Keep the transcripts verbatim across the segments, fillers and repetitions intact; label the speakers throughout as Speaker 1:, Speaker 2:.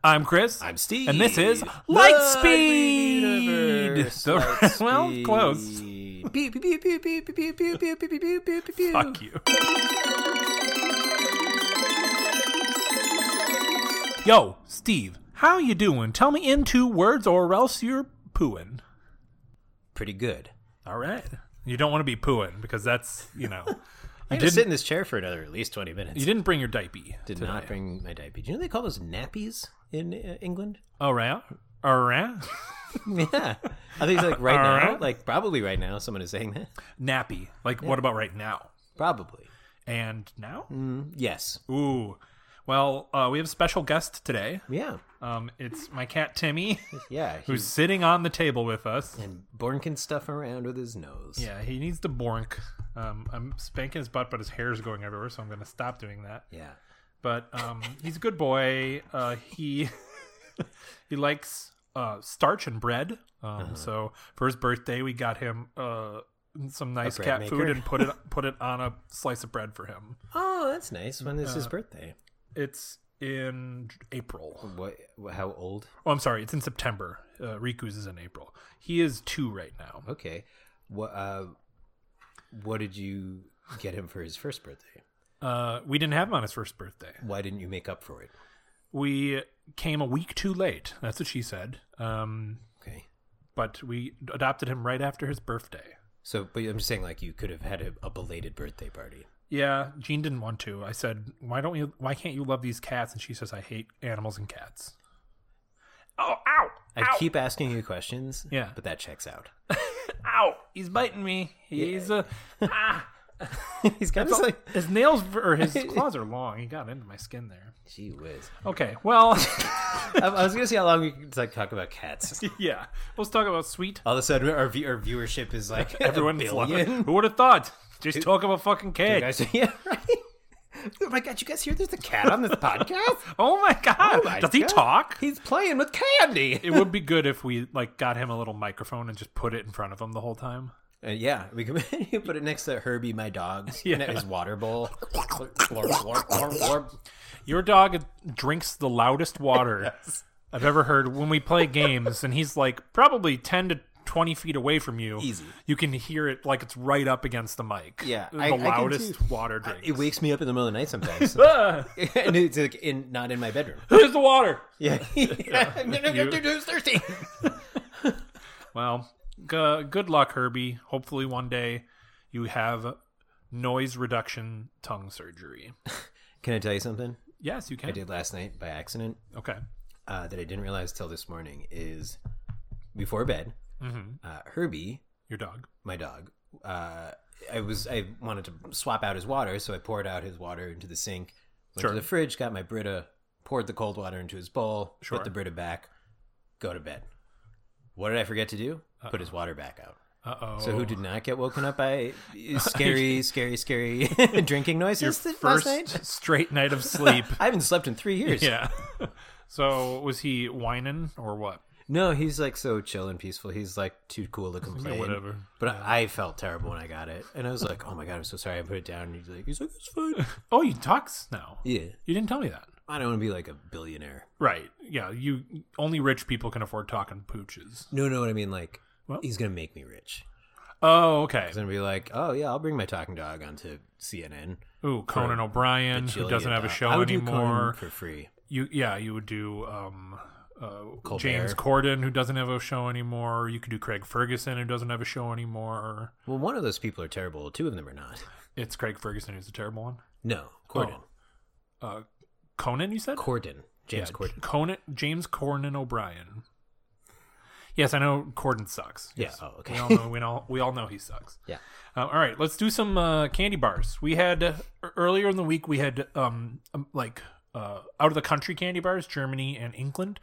Speaker 1: I'm Chris.
Speaker 2: I'm Steve.
Speaker 1: And this is Lightspeed. So,
Speaker 2: Light
Speaker 1: well,
Speaker 2: speed.
Speaker 1: close.
Speaker 2: Pew, pew, pew, pew, pew, pew, pew, pew, pew, pew, pew, pew, pew.
Speaker 1: Fuck you. Yo, Steve, how you doing? Tell me in two words or else you're pooing.
Speaker 2: Pretty good.
Speaker 1: All right. You don't want to be pooing because that's, you know.
Speaker 2: I had to sit in this chair for another at least twenty minutes.
Speaker 1: You didn't bring your diaper.
Speaker 2: Did
Speaker 1: today.
Speaker 2: not bring my diaper. Do you know they call those nappies in uh, England?
Speaker 1: Oh, right? All right.
Speaker 2: Yeah. I think it's like right
Speaker 1: All
Speaker 2: now.
Speaker 1: right.
Speaker 2: Like probably right now someone is saying that.
Speaker 1: Nappy. Like, what about right now?
Speaker 2: Probably.
Speaker 1: And now?
Speaker 2: Mm, yes.
Speaker 1: Ooh. Well, uh, we have a special guest today.
Speaker 2: Yeah.
Speaker 1: Um, it's my cat Timmy,
Speaker 2: Yeah.
Speaker 1: who's
Speaker 2: He's,
Speaker 1: sitting on the table with us.
Speaker 2: and Born can stuff around with his nose.
Speaker 1: Yeah, he needs to bork. Um, I'm spanking his butt, but his hair's going everywhere, so I'm going to stop doing that.
Speaker 2: Yeah.
Speaker 1: But um, he's a good boy. Uh, he he likes uh, starch and bread. Um,
Speaker 2: Uh-huh.
Speaker 1: So for his birthday, we got him uh, some nice
Speaker 2: bread
Speaker 1: cat
Speaker 2: maker?
Speaker 1: food and put it put it on a slice of bread for him.
Speaker 2: Oh, that's nice. When is his
Speaker 1: Uh,
Speaker 2: birthday?
Speaker 1: It's in April.
Speaker 2: What? How old?
Speaker 1: Oh, I'm sorry. It's in September. Uh, Riku's is in April. He is two right now.
Speaker 2: Okay. What? Uh, what did you get him for his first birthday?
Speaker 1: Uh, we didn't have him on his first birthday.
Speaker 2: Why didn't you make up for it?
Speaker 1: We came a week too late. That's what she said. Um,
Speaker 2: Okay.
Speaker 1: but we adopted him right after his birthday.
Speaker 2: So, but I'm just saying, like, you could have had a, a belated birthday party.
Speaker 1: Yeah, Jean didn't want to. I said, "Why don't you? Why can't you love these cats?" And she says, "I hate animals and cats." Oh, ow!
Speaker 2: I
Speaker 1: ow,
Speaker 2: keep asking you questions.
Speaker 1: Yeah.
Speaker 2: But that checks out.
Speaker 1: ow! He's biting me. He's uh, ah.
Speaker 2: He's kind
Speaker 1: It's
Speaker 2: of
Speaker 1: all-
Speaker 2: like,
Speaker 1: his nails or his claws are long. He got into my skin there.
Speaker 2: gee whiz.
Speaker 1: Okay, well,
Speaker 2: I, I was gonna see how long we could like talk about cats.
Speaker 1: yeah. Let's talk about sweet.
Speaker 2: All of a sudden, our, view, our viewership is like
Speaker 1: Everyone's
Speaker 2: a
Speaker 1: loving.
Speaker 2: billion.
Speaker 1: Who would have thought? Just talk about fucking
Speaker 2: You
Speaker 1: cats.
Speaker 2: guys, yeah, right. Oh my god, you guys hear there's a cat on this podcast?
Speaker 1: Oh my god!
Speaker 2: Oh my
Speaker 1: Does he
Speaker 2: God.
Speaker 1: talk?
Speaker 2: He's playing with candy.
Speaker 1: It would be good if we like got him a little microphone and just put it in front of him the whole time.
Speaker 2: Uh, yeah, we can you put it next to Herbie, my dog,
Speaker 1: Yeah.
Speaker 2: in his water bowl. Glorp, glorp, glorp, glorp.
Speaker 1: Your dog drinks the loudest water
Speaker 2: Yes.
Speaker 1: I've ever heard when we play games, and he's like probably ten to twenty feet away from you.
Speaker 2: Easy.
Speaker 1: You can hear it like it's right up against the mic.
Speaker 2: Yeah,
Speaker 1: the
Speaker 2: I- I can
Speaker 1: loudest
Speaker 2: too.
Speaker 1: water drink.
Speaker 2: It wakes me up in the middle of the night sometimes,
Speaker 1: Ah,
Speaker 2: and it's like in not in my bedroom.
Speaker 1: here's the water.
Speaker 2: Yeah, yeah. I'm
Speaker 1: You-
Speaker 2: thirsty.
Speaker 1: Well, g- good luck, Herbie. Hopefully, one day you have noise reduction tongue surgery.
Speaker 2: Can I tell you something
Speaker 1: Yes, you can.
Speaker 2: I did last night by accident
Speaker 1: Okay.
Speaker 2: uh, that I didn't realize till this morning? Is before bed,
Speaker 1: Mm-hmm.
Speaker 2: uh, Herbie,
Speaker 1: Your dog.
Speaker 2: my dog, uh, I was I wanted to swap out his water, so I poured out his water into the sink, went
Speaker 1: Sure.
Speaker 2: to the fridge, got my Brita, poured the cold water into his bowl,
Speaker 1: Sure.
Speaker 2: put the Brita back, go to bed. What did I forget to do? Put his water back out.
Speaker 1: Uh-oh.
Speaker 2: So who did not get woken up by scary, scary, scary drinking noises
Speaker 1: Your
Speaker 2: th-
Speaker 1: first
Speaker 2: last night?
Speaker 1: straight night of sleep.
Speaker 2: I haven't slept in three years.
Speaker 1: Yeah. So was he whining or what?
Speaker 2: No, he's like so chill and peaceful. He's like too cool to complain.
Speaker 1: whatever.
Speaker 2: But I, I felt terrible when I got it, and I was like, "Oh my god, I'm so sorry." I put it down, and he's like, "He's like, it's fine."
Speaker 1: Oh, he talks now.
Speaker 2: Yeah,
Speaker 1: You didn't tell me that.
Speaker 2: I don't want to be like a billionaire.
Speaker 1: Right. Yeah. You only rich people can afford talking pooches.
Speaker 2: No, no, what I mean, like,
Speaker 1: Well-
Speaker 2: he's gonna make me rich.
Speaker 1: Oh, okay.
Speaker 2: He's gonna be like, "Oh yeah, I'll bring my talking dog onto C N N."
Speaker 1: Ooh, Conan O'Brien, who doesn't have a show
Speaker 2: I would do
Speaker 1: anymore.
Speaker 2: Conan for free.
Speaker 1: You, yeah, you would do um, uh,
Speaker 2: Colbert.
Speaker 1: James Corden, who doesn't have a show anymore. You could do Craig Ferguson, who doesn't have a show anymore.
Speaker 2: Well, one of those people are terrible. Two of them are not.
Speaker 1: It's Craig Ferguson who's a terrible one.
Speaker 2: No, Corden.
Speaker 1: Uh, Conan, you said?
Speaker 2: Corden. James
Speaker 1: Yeah,
Speaker 2: Corden.
Speaker 1: Conan, James Corden O'Brien. Yes, I know Corden sucks.
Speaker 2: Yeah.
Speaker 1: Yes.
Speaker 2: Oh, okay.
Speaker 1: We all know. We all we all know he sucks.
Speaker 2: Yeah.
Speaker 1: Uh, all right, let's do some uh, candy bars. We had uh, earlier in the week we had um, um like uh, out of the country candy bars, Germany and England.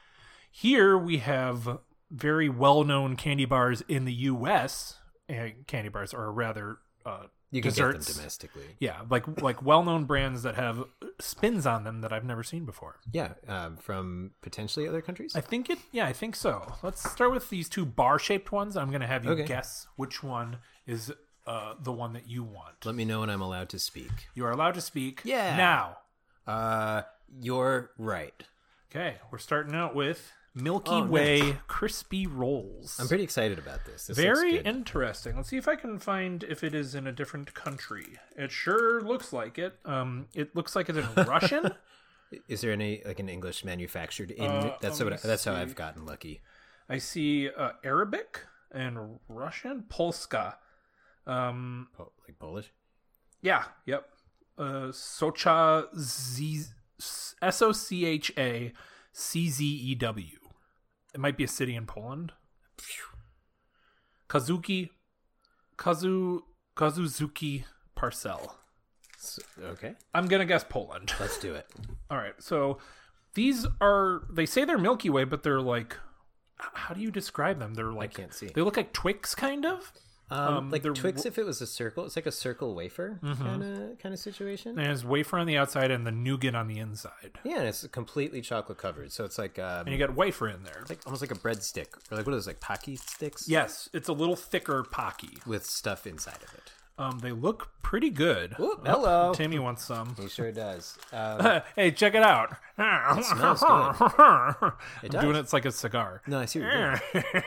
Speaker 1: Here we have very well known candy bars in the U S. Uh, candy bars, or rather, uh,
Speaker 2: You can
Speaker 1: desserts.
Speaker 2: get them domestically.
Speaker 1: Yeah, like like well known brands that have spins on them that I've never seen before.
Speaker 2: Yeah, um, from potentially other countries.
Speaker 1: I think it. Yeah, I think so. Let's start with these two bar-shaped ones. I'm going to have you
Speaker 2: Okay.
Speaker 1: guess which one is uh, the one that you want.
Speaker 2: Let me know when I'm allowed to speak.
Speaker 1: You are allowed to speak.
Speaker 2: Yeah.
Speaker 1: Now.
Speaker 2: Uh, you're right.
Speaker 1: Okay, we're starting out with Milky
Speaker 2: Oh,
Speaker 1: Way
Speaker 2: nice.
Speaker 1: crispy rolls.
Speaker 2: I'm pretty excited about this. This
Speaker 1: Very
Speaker 2: looks good.
Speaker 1: interesting. Let's see if I can find if it is in a different country. It sure looks like it. Um, it looks like it's in Russian.
Speaker 2: Is there any like an English manufactured in?
Speaker 1: Uh,
Speaker 2: that's
Speaker 1: let
Speaker 2: what.
Speaker 1: me
Speaker 2: That's how
Speaker 1: see.
Speaker 2: I've gotten lucky.
Speaker 1: I see uh, Arabic and Russian, Polska. Um,
Speaker 2: Po- like Polish.
Speaker 1: yeah, yep. Uh, Socha Z S O C H A C Z E W. It might be a city in Poland. Kazuki, Kazu, Kazuzuki Parcel.
Speaker 2: So, okay,
Speaker 1: I'm gonna guess Poland.
Speaker 2: let's do it.
Speaker 1: All right, so these are, they say they're Milky Way, but they're like, how do you describe them? They're like,
Speaker 2: can't see.
Speaker 1: They look like Twix, kind of.
Speaker 2: Um,
Speaker 1: Um,
Speaker 2: like
Speaker 1: they're
Speaker 2: Twix,
Speaker 1: w-
Speaker 2: if it was a circle, it's like a circle wafer kind of kind of situation.
Speaker 1: And it has wafer on the outside and the nougat on the inside,
Speaker 2: Yeah, and it's completely chocolate covered, so it's like um,
Speaker 1: and you got wafer in there.
Speaker 2: like almost like a breadstick, or like what are those, like Pocky sticks?
Speaker 1: Yes, it's a little thicker Pocky.
Speaker 2: with stuff inside of it.
Speaker 1: Um, they look pretty good.
Speaker 2: Ooh, hello.
Speaker 1: Timmy wants some.
Speaker 2: He sure does. Um,
Speaker 1: Hey, check it out. It
Speaker 2: smells good.
Speaker 1: I'm
Speaker 2: does.
Speaker 1: doing it, it's like a cigar.
Speaker 2: no, I see what you're doing.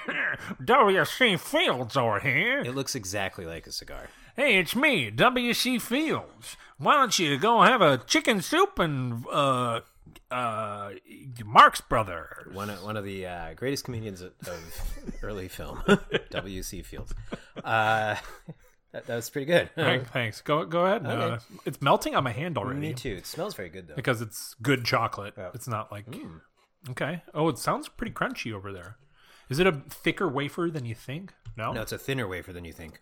Speaker 1: W C Fields over here.
Speaker 2: It looks exactly like a cigar.
Speaker 1: Hey, it's me, W C Fields. Why don't you go have a chicken soup and uh uh Marx Brother?
Speaker 2: One of, one of the uh, greatest comedians of, of early film, W C Fields. Uh, that, that was pretty good.
Speaker 1: Thanks. Thanks. Go go ahead.
Speaker 2: Okay.
Speaker 1: Uh, it's melting on my hand already.
Speaker 2: Me too. It smells very good though.
Speaker 1: Because it's good chocolate.
Speaker 2: Yeah.
Speaker 1: It's not like
Speaker 2: Mm.
Speaker 1: okay. Oh, it sounds pretty crunchy over there. Is it a thicker wafer than you think? No.
Speaker 2: No, it's a thinner wafer than you think.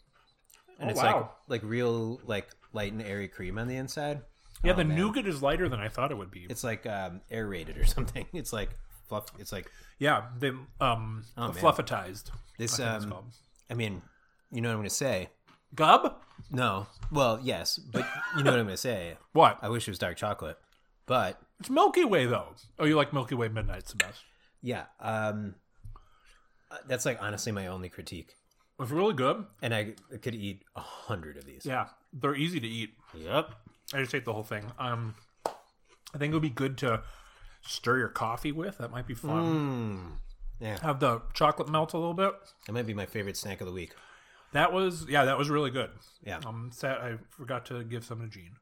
Speaker 2: And
Speaker 1: Oh,
Speaker 2: it's
Speaker 1: wow.
Speaker 2: like like real like light and airy cream on the inside.
Speaker 1: Yeah,
Speaker 2: Oh,
Speaker 1: the
Speaker 2: man.
Speaker 1: nougat is lighter than I thought it would be.
Speaker 2: It's like um, aerated or something. It's like fluff. It's like
Speaker 1: yeah, they um
Speaker 2: Oh, man.
Speaker 1: fluffatized.
Speaker 2: this.
Speaker 1: I think it's
Speaker 2: Um,
Speaker 1: called.
Speaker 2: I mean, you know what I'm going to say.
Speaker 1: Gub?
Speaker 2: No, well, yes, but you know what I'm going to say.
Speaker 1: What?
Speaker 2: I wish it was dark chocolate, but
Speaker 1: It's Milky Way though. Oh, you like Milky Way Midnight's the best.
Speaker 2: yeah, um, uh, that's like honestly my only critique.
Speaker 1: It's really good.
Speaker 2: And I could eat a hundred of these.
Speaker 1: Yeah, they're easy to eat.
Speaker 2: Yep.
Speaker 1: I just ate the whole thing. Um, I think it would be good to stir your coffee with. That might be fun.
Speaker 2: Mm. Yeah,
Speaker 1: Have the chocolate melt a little bit.
Speaker 2: that might be my favorite snack of the week.
Speaker 1: That was yeah, that was really good.
Speaker 2: Yeah.
Speaker 1: Um, sad I forgot to give some to Jean.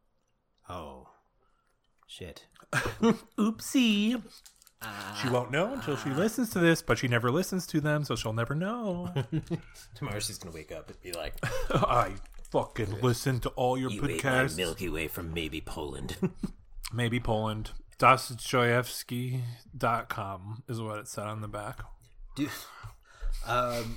Speaker 2: Oh, shit.
Speaker 1: Oopsie. She won't know until she listens to this, but she never listens to them, so she'll never know.
Speaker 2: Tomorrow she's gonna wake up and be like,
Speaker 1: I fucking listen to all your
Speaker 2: "You ate my
Speaker 1: podcasts.
Speaker 2: Milky Way from maybe Poland."
Speaker 1: Maybe Poland. Dostoyevsky dot com is what it said on the back.
Speaker 2: Do, um,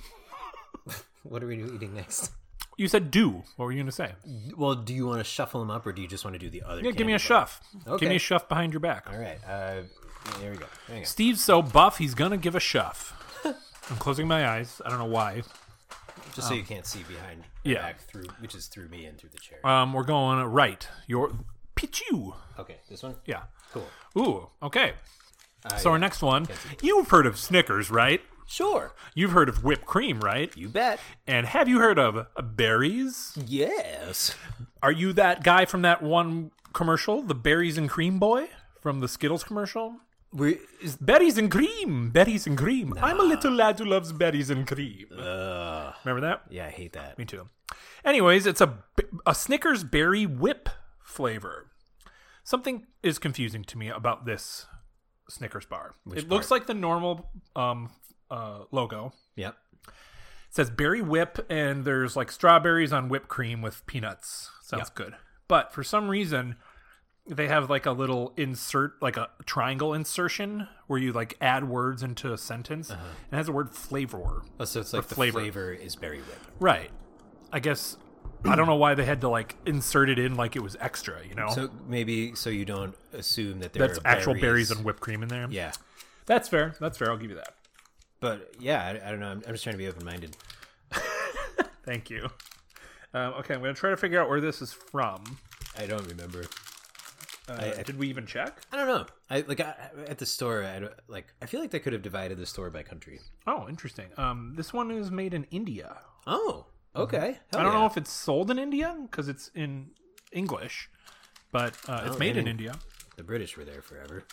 Speaker 2: what are we eating next?
Speaker 1: You said do. What were you going to say?
Speaker 2: Well, do you want to shuffle them up, or do you just want to do the other?
Speaker 1: Yeah, give me a
Speaker 2: candy bar?
Speaker 1: shuff.
Speaker 2: Okay.
Speaker 1: Give me a shuff behind your back.
Speaker 2: All right. Uh, there we go. There we go.
Speaker 1: Steve's so buff, he's going to give a shuff. I'm closing my eyes. I don't know why.
Speaker 2: Just so you can't see behind your
Speaker 1: yeah.
Speaker 2: back through, which is through me and through the chair.
Speaker 1: Um, we're going right. Your Pichu.
Speaker 2: Okay, this one.
Speaker 1: Yeah.
Speaker 2: Cool.
Speaker 1: Ooh, okay.
Speaker 2: Uh,
Speaker 1: So
Speaker 2: yeah.
Speaker 1: our next one, you've heard of Snickers, right?
Speaker 2: Sure.
Speaker 1: You've heard of whipped cream, right?
Speaker 2: You bet.
Speaker 1: And have you heard of berries?
Speaker 2: Yes.
Speaker 1: Are you that guy from that one commercial, the berries and cream boy from the Skittles commercial?
Speaker 2: We is
Speaker 1: Berries and cream, berries and cream. I'm a little lad who loves berries and cream.
Speaker 2: uh
Speaker 1: Remember that?
Speaker 2: yeah, I hate that.
Speaker 1: Me too. Anyways, it's a a Snickers berry whip flavor. Something is confusing to me about this Snickers bar.
Speaker 2: Which
Speaker 1: it looks like the normal um uh logo.
Speaker 2: Yep.
Speaker 1: It says berry whip, and there's like strawberries on whipped cream with peanuts. Sounds
Speaker 2: Yep.
Speaker 1: good. But for some reason, they have like a little insert, like a triangle insertion where you like add words into a sentence.
Speaker 2: Uh-huh.
Speaker 1: And it has the word flavor.
Speaker 2: Oh, so it's like the
Speaker 1: flavor.
Speaker 2: flavor. is berry whip.
Speaker 1: Right. I guess, I don't know why they had to like insert it in like it was extra, you know?
Speaker 2: So maybe so you don't assume that there
Speaker 1: That's
Speaker 2: are
Speaker 1: actual
Speaker 2: berries.
Speaker 1: berries and whipped cream in there.
Speaker 2: Yeah.
Speaker 1: That's fair. That's fair. I'll give you that.
Speaker 2: But yeah, I, I don't know. I'm, I'm just trying to be open minded.
Speaker 1: Thank you. Um, okay, I'm going to try to figure out where this is from.
Speaker 2: I don't remember.
Speaker 1: Uh,
Speaker 2: I- I-
Speaker 1: did we even check?
Speaker 2: I don't know. I like I, at the store. I don't, like. I feel like they could have divided the store by country.
Speaker 1: Oh, interesting. Um, this one is made in India.
Speaker 2: Oh, okay. Hell
Speaker 1: I don't
Speaker 2: yeah.
Speaker 1: know if it's sold in India because it's in English, but uh, it's
Speaker 2: Oh,
Speaker 1: made in
Speaker 2: maybe.
Speaker 1: India.
Speaker 2: the British were there forever.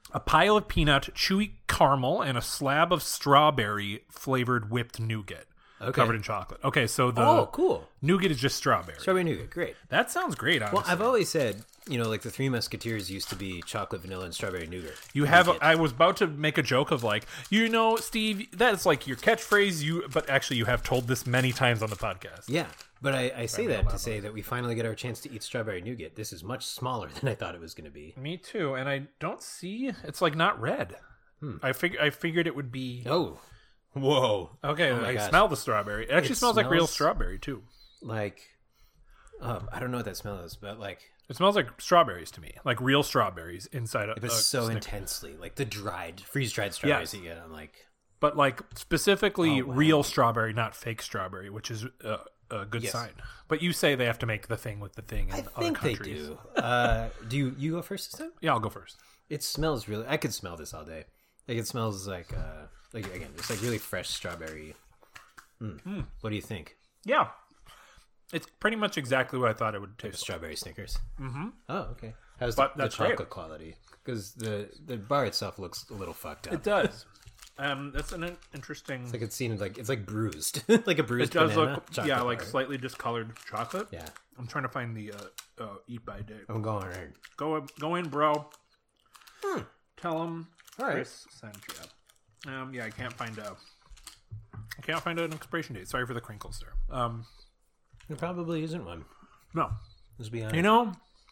Speaker 1: a pile of peanut, chewy caramel, and a slab of strawberry flavored whipped nougat
Speaker 2: Okay.
Speaker 1: covered in chocolate. Okay, so the
Speaker 2: Oh, cool.
Speaker 1: nougat is just strawberry.
Speaker 2: Strawberry nougat, great.
Speaker 1: That sounds great, honestly.
Speaker 2: Well, I've always said, you know, like the Three Musketeers used to be chocolate, vanilla, and strawberry nougat.
Speaker 1: You have.
Speaker 2: Nougat.
Speaker 1: I was about to make a joke of like, you know, Steve, that's like your catchphrase. You, but actually, you have told this many times on the podcast.
Speaker 2: Yeah, but I, I say that to say that we finally get our chance to eat strawberry nougat. This is much smaller than I thought it was going to be.
Speaker 1: Me too, and I don't see. It's like not red.
Speaker 2: Hmm.
Speaker 1: I fig- I figured it would be.
Speaker 2: Oh, whoa.
Speaker 1: Okay,
Speaker 2: Oh my
Speaker 1: I
Speaker 2: gosh.
Speaker 1: smell the strawberry. It actually
Speaker 2: It
Speaker 1: smells, like real
Speaker 2: smells-
Speaker 1: strawberry too.
Speaker 2: Like, um, I don't know what that smell is, but like,
Speaker 1: It smells like strawberries to me, like real strawberries inside of.
Speaker 2: it was
Speaker 1: a
Speaker 2: so
Speaker 1: Snicker-
Speaker 2: intensely like the dried, freeze dried strawberries
Speaker 1: Yes.
Speaker 2: you get. I'm like,
Speaker 1: but like specifically
Speaker 2: Oh, wow.
Speaker 1: real strawberry, not fake strawberry, which is a, a good
Speaker 2: Yes.
Speaker 1: sign. But you say they have to make the thing with the thing in
Speaker 2: I
Speaker 1: other
Speaker 2: think they
Speaker 1: countries.
Speaker 2: do. Uh, do you you go first this time?
Speaker 1: Yeah, I'll go first.
Speaker 2: It smells really. I could smell this all day. Like it smells like, uh, like again, just like really fresh strawberry. Mm. What do you think?
Speaker 1: Yeah, it's pretty much exactly what I thought it would taste.
Speaker 2: Strawberry Snickers. Mm-hmm. Oh, okay. How's the,
Speaker 1: But
Speaker 2: the
Speaker 1: that's
Speaker 2: chocolate
Speaker 1: great.
Speaker 2: quality? Because the the bar itself looks a little fucked up.
Speaker 1: It does. Um, that's an in- interesting.
Speaker 2: It's like it's seen like it's like bruised, like a bruised.
Speaker 1: It does
Speaker 2: banana
Speaker 1: look,
Speaker 2: chocolate
Speaker 1: yeah, like
Speaker 2: bar.
Speaker 1: slightly discolored chocolate.
Speaker 2: Yeah,
Speaker 1: I'm trying to find the uh, uh, eat by date.
Speaker 2: I'm going right.
Speaker 1: Go, go in, bro. Tell him
Speaker 2: All right.
Speaker 1: Chris sent you. Um, yeah, I can't find a. I can't find an expiration date. Sorry for the crinkles there. Um,
Speaker 2: There probably isn't one.
Speaker 1: no,
Speaker 2: Let's be honest.
Speaker 1: you know,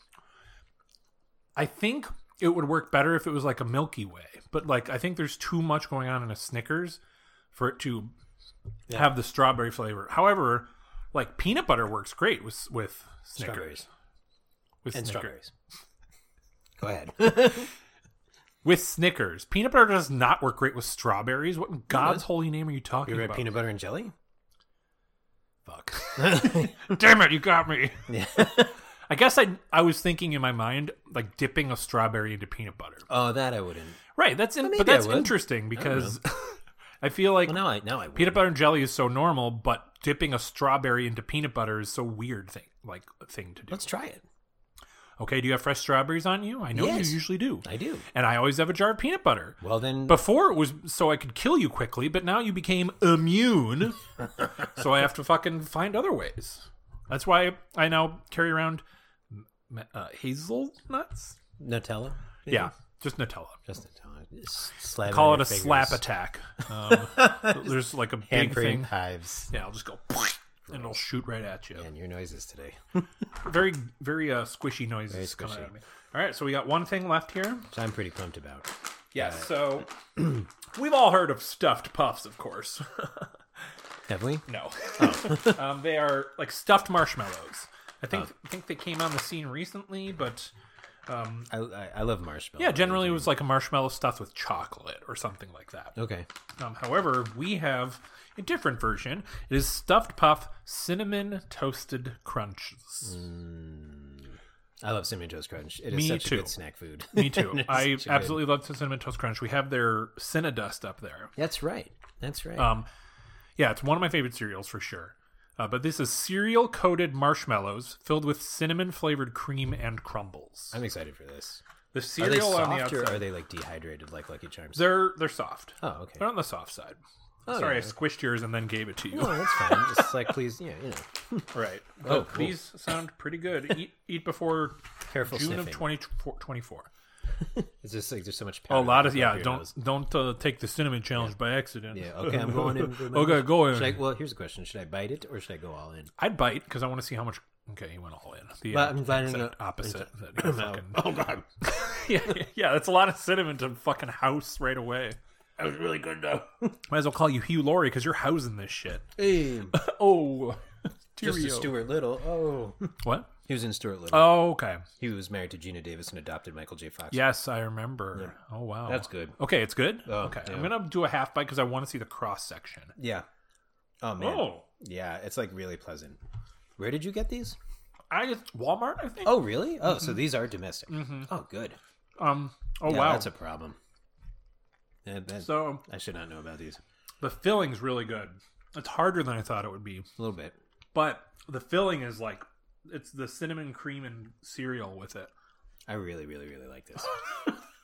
Speaker 1: I think it would work better if it was like a Milky Way, but like I think there's too much going on in a Snickers for it to
Speaker 2: Yeah.
Speaker 1: have the strawberry flavor. However, like peanut butter works great with with Snickers.
Speaker 2: Strawberries
Speaker 1: With
Speaker 2: and
Speaker 1: Snickers.
Speaker 2: strawberries. Go ahead.
Speaker 1: With Snickers. Peanut butter does not work great with strawberries. What in God's
Speaker 2: what?
Speaker 1: holy name are you talking
Speaker 2: You read
Speaker 1: about?
Speaker 2: peanut butter and jelly?
Speaker 1: Fuck. Damn it, you got me.
Speaker 2: Yeah.
Speaker 1: I guess I I was thinking in my mind like dipping a strawberry into peanut butter.
Speaker 2: Oh, that I wouldn't.
Speaker 1: Right, that's in,
Speaker 2: maybe
Speaker 1: but that's
Speaker 2: I would.
Speaker 1: interesting because I, feel like
Speaker 2: Well, now I now I would.
Speaker 1: peanut butter and jelly is so normal, but dipping a strawberry into peanut butter is so weird thing like thing to do.
Speaker 2: Let's try it.
Speaker 1: Okay, do you have fresh strawberries on you? I know
Speaker 2: Yes.
Speaker 1: you usually do.
Speaker 2: I do.
Speaker 1: And I always have a jar of peanut butter.
Speaker 2: Well then,
Speaker 1: Before it was so I could kill you quickly, but now you became immune. So I have to fucking find other ways. That's why I now carry around uh, hazelnuts.
Speaker 2: Nutella. maybe?
Speaker 1: Yeah, just Nutella.
Speaker 2: Just Nutella. Just slap
Speaker 1: Call
Speaker 2: on
Speaker 1: it a
Speaker 2: your
Speaker 1: slap
Speaker 2: fingers.
Speaker 1: attack. Um, there's like a big
Speaker 2: Handprint
Speaker 1: thing.
Speaker 2: hives.
Speaker 1: Yeah, I'll just go and it'll shoot right at you.
Speaker 2: And your noises today.
Speaker 1: Very, very uh, squishy noises
Speaker 2: Very
Speaker 1: coming
Speaker 2: squishy.
Speaker 1: at me. All right, so we got one thing left here.
Speaker 2: Which I'm pretty pumped about.
Speaker 1: Yeah, so we've all heard of stuffed puffs, of course.
Speaker 2: Have we?
Speaker 1: No. um, they are like stuffed marshmallows. I think I think they came on the scene recently, but
Speaker 2: I, I, I love marshmallow.
Speaker 1: yeah, generally it was like a marshmallow stuffed with chocolate or something like that.
Speaker 2: Okay.
Speaker 1: Um, however, we have a different version. It is stuffed puff cinnamon toasted crunches.
Speaker 2: I love Cinnamon Toast Crunch. It is
Speaker 1: Me
Speaker 2: such
Speaker 1: too.
Speaker 2: a good snack food.
Speaker 1: Me too.
Speaker 2: It is
Speaker 1: I
Speaker 2: such a good-
Speaker 1: absolutely love the cinnamon toast crunch. We have their Cinnadust up there.
Speaker 2: That's right. That's right.
Speaker 1: Um, yeah, it's one of my favorite cereals for sure. Uh, but this is cereal coated marshmallows filled with cinnamon flavored cream and crumbles.
Speaker 2: I'm excited for this.
Speaker 1: The
Speaker 2: Are they
Speaker 1: cereal on the
Speaker 2: soft or
Speaker 1: outside,
Speaker 2: are they like dehydrated like Lucky Charms?
Speaker 1: they're they're soft.
Speaker 2: Oh, okay.
Speaker 1: They're on the soft side.
Speaker 2: Oh,
Speaker 1: Sorry,
Speaker 2: yeah.
Speaker 1: I squished yours and then gave it to you.
Speaker 2: Oh, that's fine. Just like, please, yeah, you know.
Speaker 1: Right.
Speaker 2: Oh,
Speaker 1: But
Speaker 2: cool.
Speaker 1: these sound pretty good. Eat eat before
Speaker 2: Careful
Speaker 1: June
Speaker 2: sniffing.
Speaker 1: of twenty twenty-four.
Speaker 2: It's just like there's so much
Speaker 1: Oh,
Speaker 2: powder.
Speaker 1: a lot of
Speaker 2: up
Speaker 1: yeah.
Speaker 2: your
Speaker 1: Don't
Speaker 2: nose.
Speaker 1: don't uh, take the cinnamon challenge by accident.
Speaker 2: Yeah, okay, I'm going in. for my-
Speaker 1: Okay, go in.
Speaker 2: Should I, well, here's a question. Should I bite it or should I go all in?
Speaker 1: I'd bite because I want to see how much. Okay, you went all in. The
Speaker 2: But
Speaker 1: uh,
Speaker 2: I'm biting
Speaker 1: exact
Speaker 2: it-
Speaker 1: opposite. That you fucking,
Speaker 2: Oh, God.
Speaker 1: yeah, yeah, that's a lot of cinnamon to fucking house right away.
Speaker 2: That was really good, though.
Speaker 1: Might as well call you Hugh Laurie because you're housing this shit.
Speaker 2: Hey,
Speaker 1: Oh,
Speaker 2: just a
Speaker 1: Tyrio.
Speaker 2: Stuart Little. Oh.
Speaker 1: What?
Speaker 2: He was in Stuart Little.
Speaker 1: Oh, okay.
Speaker 2: He was married to Gina Davis and adopted Michael J. Fox.
Speaker 1: Yes, I remember. Oh, wow.
Speaker 2: That's good.
Speaker 1: Okay, it's good?
Speaker 2: Oh,
Speaker 1: okay.
Speaker 2: yeah.
Speaker 1: I'm going to do a half bite because I want to see the cross section.
Speaker 2: Yeah. Oh, man.
Speaker 1: Oh.
Speaker 2: Yeah, it's like really pleasant. Where did you get these?
Speaker 1: I Walmart, I think.
Speaker 2: Oh, really? Oh, so these are domestic. Oh, good.
Speaker 1: Um. Oh,
Speaker 2: Yeah,
Speaker 1: wow.
Speaker 2: that's a problem. Yeah, that-
Speaker 1: So
Speaker 2: I should not know about these.
Speaker 1: the filling's really good. It's harder than I thought it would be.
Speaker 2: A little bit.
Speaker 1: But the filling is like, it's the cinnamon cream and cereal with it.
Speaker 2: I really, really, really like this.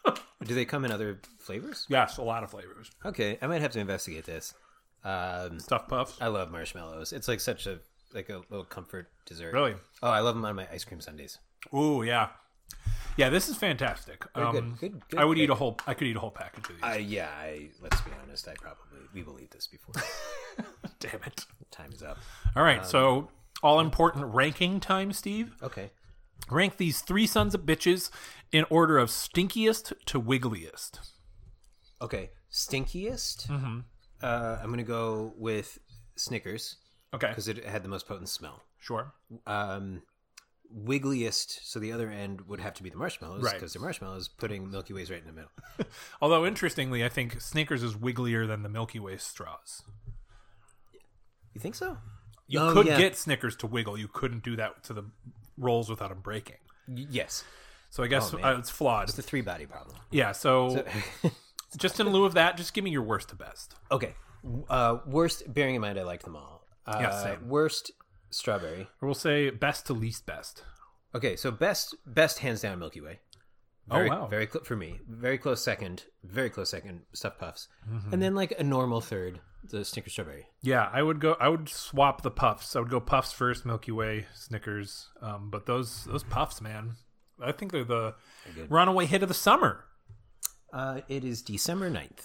Speaker 2: Do they come in other flavors?
Speaker 1: Yes, a lot of flavors.
Speaker 2: Okay, I might have to investigate this. Um,
Speaker 1: Stuffed puffs.
Speaker 2: I love marshmallows. It's like such a like a little comfort dessert.
Speaker 1: Really?
Speaker 2: Oh, I love them on my ice cream sundaes.
Speaker 1: Ooh, yeah, yeah. This is fantastic.
Speaker 2: Very
Speaker 1: Um,
Speaker 2: good. Good, good
Speaker 1: I would
Speaker 2: pick.
Speaker 1: eat a whole. I could eat a whole package of these.
Speaker 2: Uh, yeah, I, let's be honest. I probably we will eat this before
Speaker 1: Damn it!
Speaker 2: time is up.
Speaker 1: All right, so all important ranking time, Steve.
Speaker 2: Okay.
Speaker 1: Rank these three sons of bitches in order of stinkiest to wiggliest.
Speaker 2: Okay. Stinkiest.
Speaker 1: Mm-hmm.
Speaker 2: Uh, I'm gonna go with Snickers
Speaker 1: Okay,
Speaker 2: because it had the most potent smell.
Speaker 1: sure.
Speaker 2: Um, wiggliest. So the other end would have to be the marshmallows
Speaker 1: Right.
Speaker 2: because the marshmallows putting Milky Ways right in the middle.
Speaker 1: Although interestingly, I think Snickers is wigglier than the Milky Way straws.
Speaker 2: You think so?
Speaker 1: You
Speaker 2: Oh,
Speaker 1: could
Speaker 2: yeah.
Speaker 1: get Snickers to wiggle. You couldn't do that to the rolls without them breaking.
Speaker 2: Y- yes.
Speaker 1: So I guess
Speaker 2: Oh, man.
Speaker 1: uh, it's flawed.
Speaker 2: It's the three body problem.
Speaker 1: Yeah. So just in lieu of that, just give me your worst to best.
Speaker 2: Okay. Uh, worst, bearing in mind I like them all. Uh,
Speaker 1: Yeah, same.
Speaker 2: Worst, strawberry.
Speaker 1: Or we'll say best to least best.
Speaker 2: Okay, so best, best hands down Milky Way. Very,
Speaker 1: Oh, wow.
Speaker 2: Very cl- for me. Very close second. Very close second. Stuffed Puffs,
Speaker 1: Mm-hmm.
Speaker 2: and then like a normal third, the Snickers strawberry.
Speaker 1: Yeah, I would go. I would swap the puffs. I would go puffs first, Milky Way, Snickers. Um, but those those puffs, man, I think they're the
Speaker 2: good.
Speaker 1: runaway hit of the summer.
Speaker 2: Uh, it is December ninth.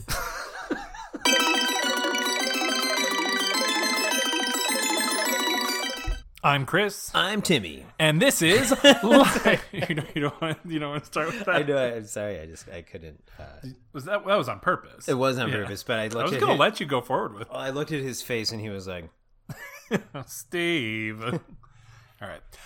Speaker 1: I'm Chris,
Speaker 2: I'm Timmy.
Speaker 1: and this is Live. you know, you don't want you don't want to start with that.
Speaker 2: I know. I'm sorry. I just I couldn't. Uh,
Speaker 1: Was that that was on purpose?
Speaker 2: it was on
Speaker 1: Yeah.
Speaker 2: purpose, but I
Speaker 1: I
Speaker 2: looked
Speaker 1: was
Speaker 2: at
Speaker 1: gonna
Speaker 2: his,
Speaker 1: let you go forward with
Speaker 2: I looked at his face, and he was like,
Speaker 1: Steve. All right.